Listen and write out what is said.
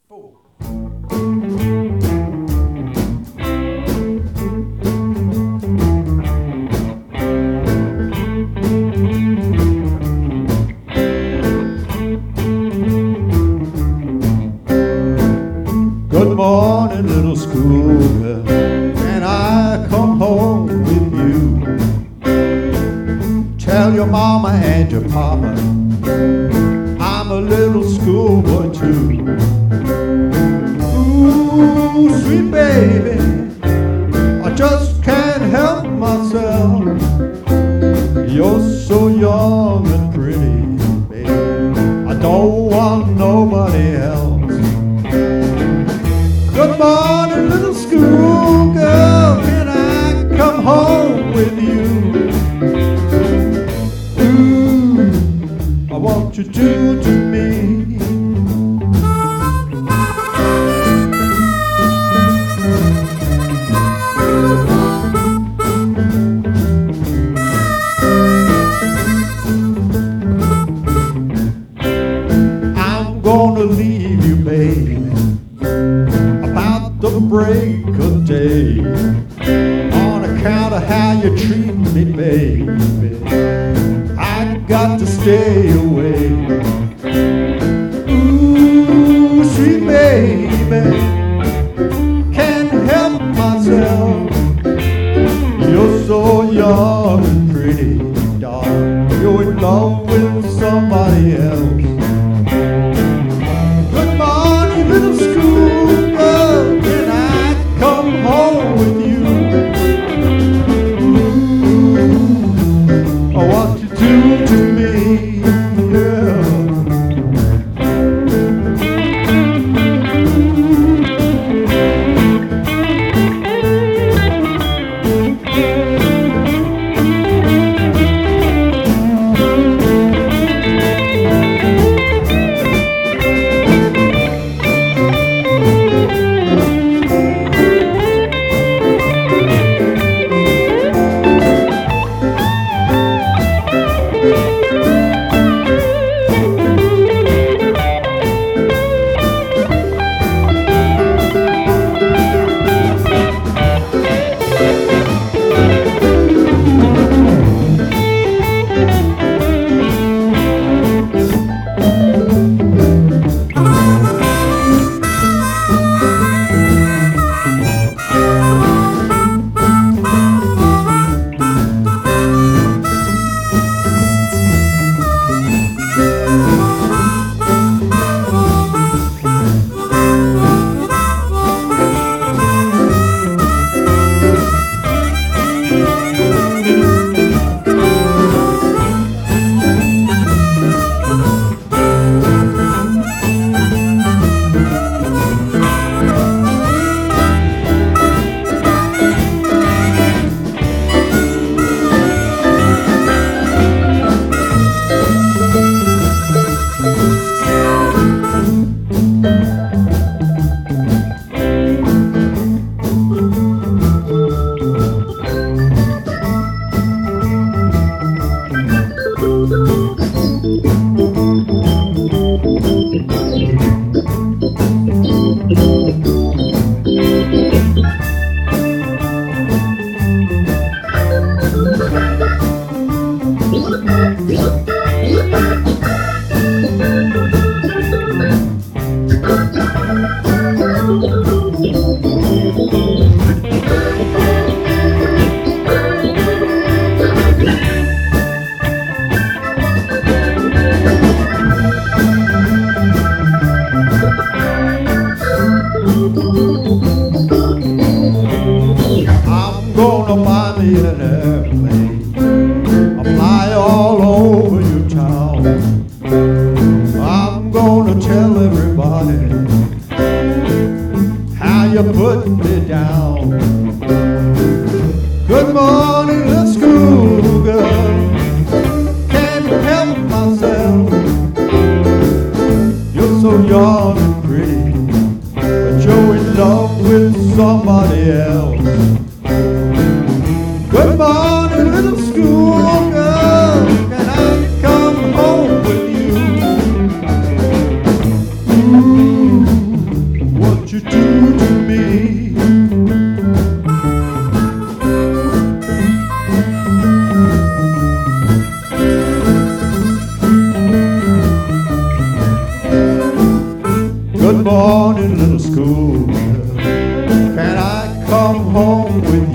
4. Good morning, little schoolgirl. Can I come home with you? Tell your mama and your papa I'm a little schoolboy too. Ooh, sweet baby, I just can't help myself. You're so young and pretty, baby. I don't want nobody else. Good morning, little schoolgirl. Can I come home with you? Ooh, I want you to me. I'm gonna leave you, baby, the break of day, on account of how you treat me, baby. I got to stay away. Ooh, sweet baby, can't help myself. You're so young and pretty, darling. You're in love with somebody else. Good morning, little schoolgirl. Come home with you. Ooh, I want you to me, yeah. I'm gonna buy me an airplane. I'll fly all over your town. I'm gonna tell everybody how you put me down. Good morning, little schoolgirl. Can't help myself. You're so young and pretty, but you're in love with somebody else. Good morning, little schoolgirl. Can I come home with you? Ooh, cool. Can I come home with